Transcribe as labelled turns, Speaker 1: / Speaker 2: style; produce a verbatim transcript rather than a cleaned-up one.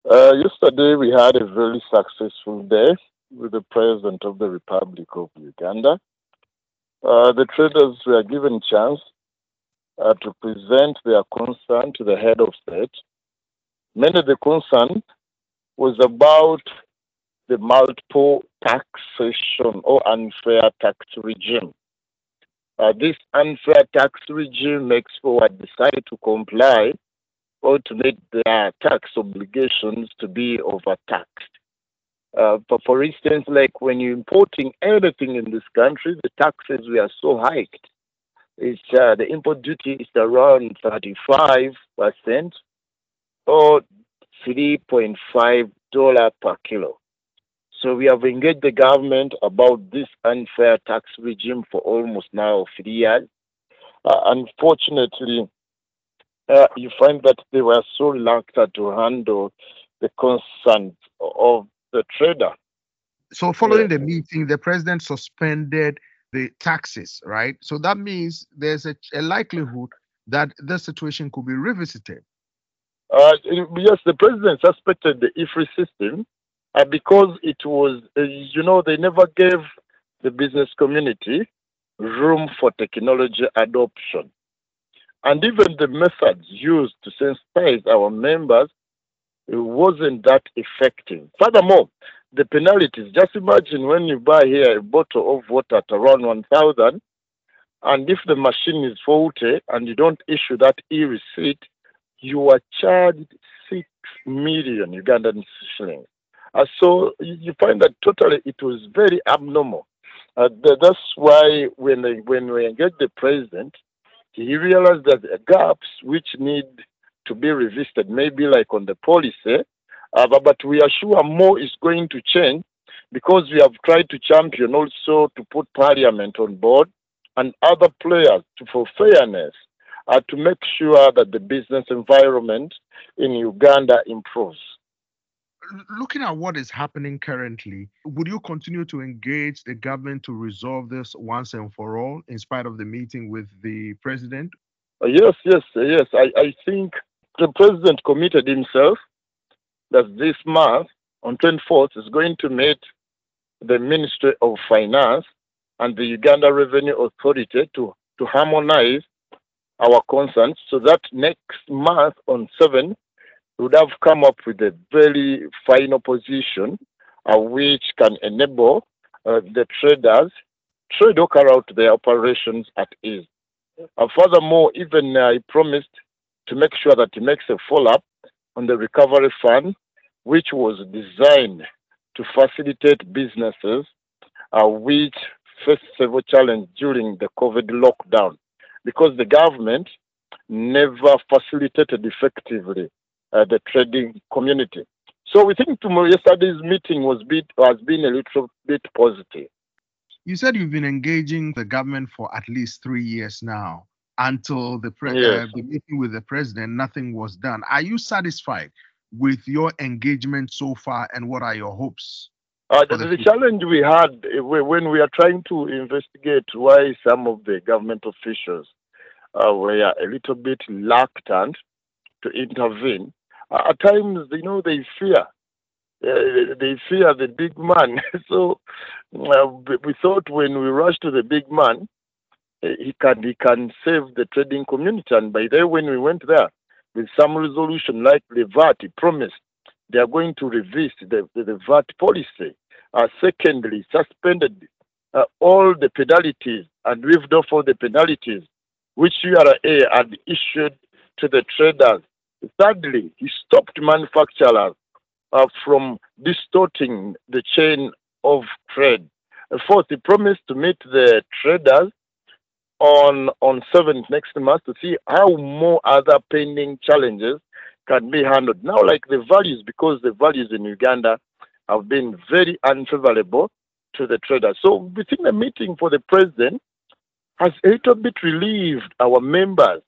Speaker 1: Uh, yesterday, we had a very successful day with the President of the Republic of Uganda. Uh, the traders were given chance uh, to present their concern to the head of state. Many of the concern was about the multiple taxation or unfair tax regime. Uh, this unfair tax regime makes forward decide to comply or to make their tax obligations to be overtaxed. Uh, for, for instance, like when you're importing anything in this country, the taxes were so hiked. It's, uh, the import duty is around thirty-five percent or three point five dollars per kilo. So we have engaged the government about this unfair tax regime for almost now three years. Uh, unfortunately, uh, you find that they were so reluctant to handle the concerns of the trader.
Speaker 2: So, following
Speaker 1: Yes.
Speaker 2: the meeting, the president suspended the taxes, right? So that means there's a, a likelihood that the situation could be revisited.
Speaker 1: Uh, yes, the president suspected the I F R I system uh, because it was, uh, you know, they never gave the business community room for technology adoption. And even the methods used to sensitize our members it wasn't that effective. Furthermore, the penalties, just imagine when you buy here a bottle of water at around one thousand, and if the machine is faulty and you don't issue that e-receipt, you are charged six million Ugandan shillings. Uh, so you you find that totally it was very abnormal. Uh, tha- that's why when they, when we engaged the president, he realized that the gaps which need to be revisited, maybe like on the policy, uh, but, but we are sure more is going to change because we have tried to champion also to put parliament on board and other players to, for fairness uh, to make sure that the business environment in Uganda improves.
Speaker 2: Looking at what is happening currently, would you continue to engage the government to resolve this once and for all, in spite of the meeting with the president?
Speaker 1: Uh, yes, yes, uh, yes. I, I think the president committed himself that this month on twenty-fourth is going to meet the Ministry of Finance and the Uganda Revenue Authority to, to harmonize our concerns so that next month on seven we would have come up with a very final position uh, which can enable uh, the traders trade or carry out their operations at ease. Uh, furthermore, even uh, he promised to make sure that he makes a follow-up on the recovery fund, which was designed to facilitate businesses uh, which faced several challenges during the COVID lockdown, because the government never facilitated effectively uh, the trading community. So we think tomorrow, yesterday's meeting was bit, has been a little bit positive.
Speaker 2: You said you've been engaging the government for at least three years now. Until the pre-
Speaker 1: Yes.
Speaker 2: uh, the meeting with the president, nothing was done. Are you satisfied with your engagement so far, and what are your hopes
Speaker 1: Uh,
Speaker 2: for
Speaker 1: the,
Speaker 2: the
Speaker 1: the
Speaker 2: future?
Speaker 1: challenge we had uh, when we are trying to investigate why some of the government officials uh, were a little bit reluctant to intervene. Uh, at times, you know, they fear. Uh, they fear the big man. so uh, we we thought when we rush to the big man, uh, he can he can save the trading community. And by then, when we went there with some resolution like the V A T, he promised they are going to revisit the, the, the V A T policy. Uh, secondly, suspended uh, all the penalties and waived off all the penalties which U R A had issued to the traders. Thirdly, he stopped manufacturers uh, from distorting the chain of trade. Uh, Fourth, he promised to meet the traders on on seventh next month to see how more other pending challenges can be handled. Now, like the values, because the values in Uganda have been very unfavorable to the traders. So we think the meeting for the president has a little bit relieved our members